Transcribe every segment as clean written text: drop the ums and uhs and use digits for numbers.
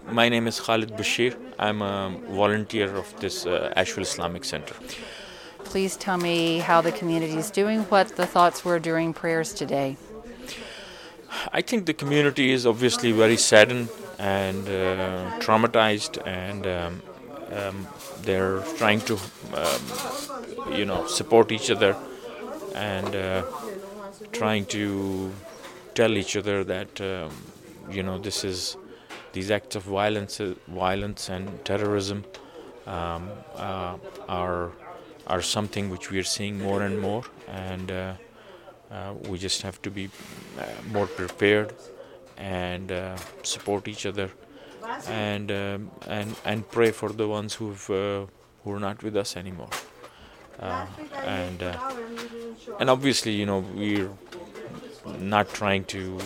My name is Khalid Bashir. I'm a volunteer of this Asheville Islamic Center. Please tell me how the community is doing, what the thoughts were during prayers today. I think the community is obviously very saddened and traumatized, and they're trying to, support each other and trying to tell each other that this is these acts of violence and terrorism are something which we are seeing more and more, and we just have to be more prepared and support each other and pray for the ones who are not with us anymore. And obviously, we're not trying to,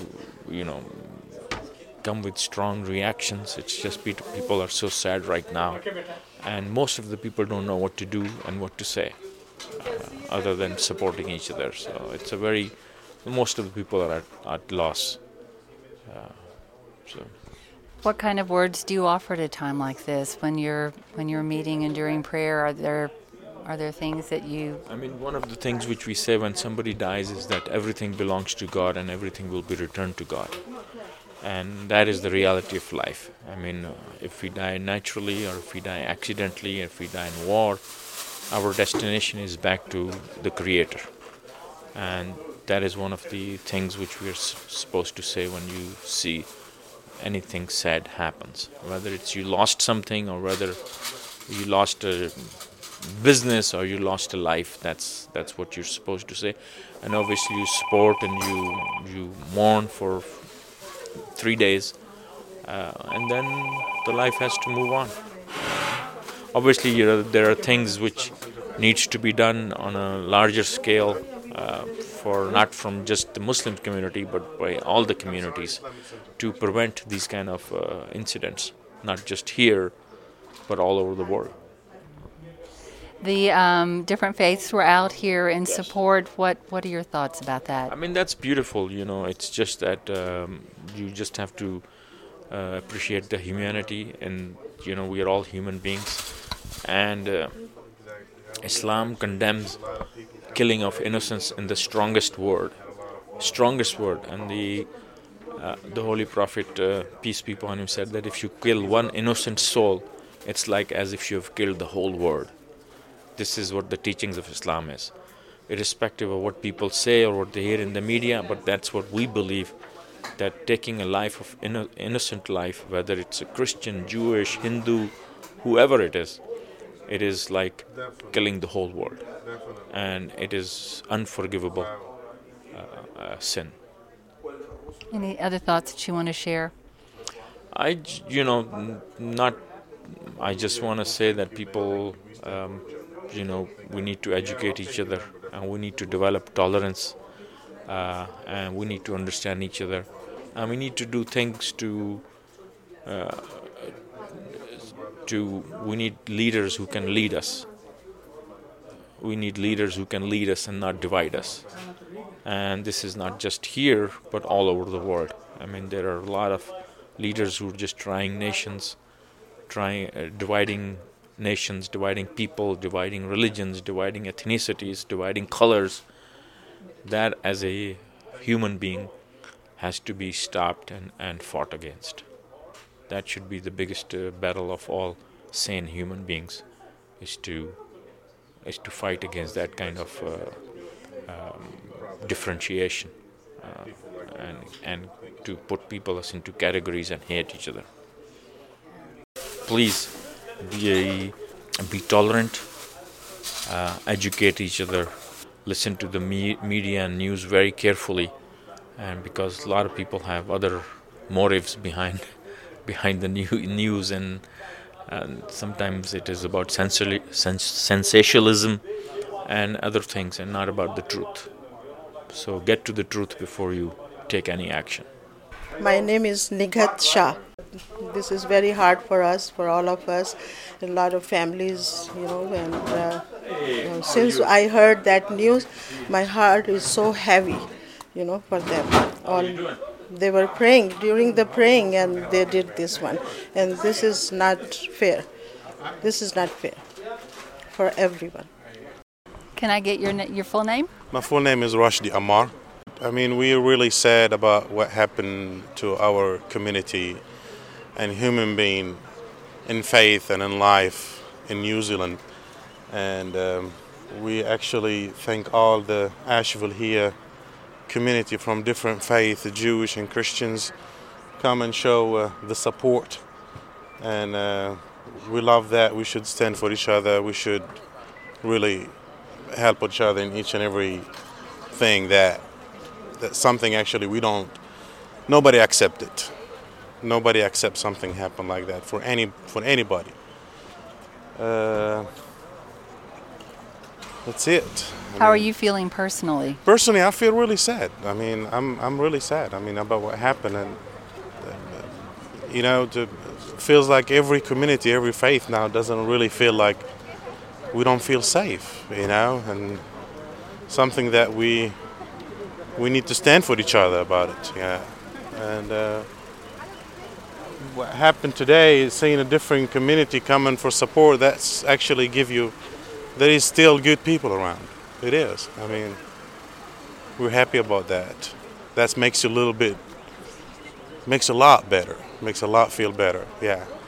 come with strong reactions. It's just people are so sad right now, and most of the people don't know what to do and what to say, other than supporting each other. So it's most of the people are at loss. So. What kind of words do you offer at a time like this when you're meeting and during prayer? Are there things that you? I mean, one of the things which we say when somebody dies is that everything belongs to God and everything will be returned to God. And that is the reality of life. I mean, if we die naturally or if we die accidentally, if we die in war, our destination is back to the Creator. And that is one of the things which we are supposed to say when you see anything sad happens. Whether it's you lost something or whether you lost a business or you lost a life, that's what you're supposed to say. And obviously you support and you mourn for 3 days, and then the life has to move on. Obviously, there are things which needs to be done on a larger scale, for not from just the Muslim community but by all the communities, to prevent these kind of incidents, not just here but all over the world. The different faiths were out here in support. What are your thoughts about that? I mean, that's beautiful. It's just that you just have to appreciate the humanity, and we are all human beings, and Islam condemns killing of innocents in the strongest word, and the Holy Prophet, peace be upon him, said that if you kill one innocent soul, it's like as if you have killed the whole world. This is what the teachings of Islam is, irrespective of what people say or what they hear in the media, but that's what we believe, that taking a life of innocent life, whether it's a Christian, Jewish, Hindu, whoever it is like killing the whole world, and it is unforgivable sin. Any other thoughts that you want to share? I just want to say that people, we need to educate each other, and we need to develop tolerance, and we need to understand each other, and we need to do things we need leaders who can lead us. We need leaders who can lead us and not divide us. And this is not just here, but all over the world. I mean, there are a lot of leaders who are just dividing nations, dividing people, dividing religions, dividing ethnicities, dividing colors. That, as a human being, has to be stopped and fought against. That should be the biggest battle of all sane human beings, is to fight against that kind of differentiation, and to put people into categories and hate each other. Please be tolerant, educate each other, listen to the media and news very carefully, and because a lot of people have other motives behind the news, and sometimes it is about sensationalism and other things, and not about the truth. So get to the truth before you take any action. My name is Nighat Shah. This is very hard for us, for all of us, a lot of families, and since I heard that news, my heart is so heavy, for them. they were praying during the praying, and they did this one, and this is not fair. This is not fair for everyone. Can I get your full name? My full name is Rashdi Ammar. I mean, we're really sad about what happened to our community and human being in faith and in life in New Zealand. And we actually thank all the Asheville here community from different faiths, Jewish and Christians, come and show the support. And we love that. We should stand for each other. We should really help each other in each and every thing that something actually nobody accepts it. Nobody accepts something happen like that for anybody. That's it. How are you feeling personally? Personally, I feel really sad. I mean, I'm really sad. I mean, about what happened, and feels like every community, every faith now doesn't really feel like we don't feel safe, and something that we need to stand for each other about it, yeah. And what happened today is seeing a different community coming for support. That's actually there is still good people around. It is. I mean, we're happy about that. That makes a lot better. Makes a lot feel better, yeah.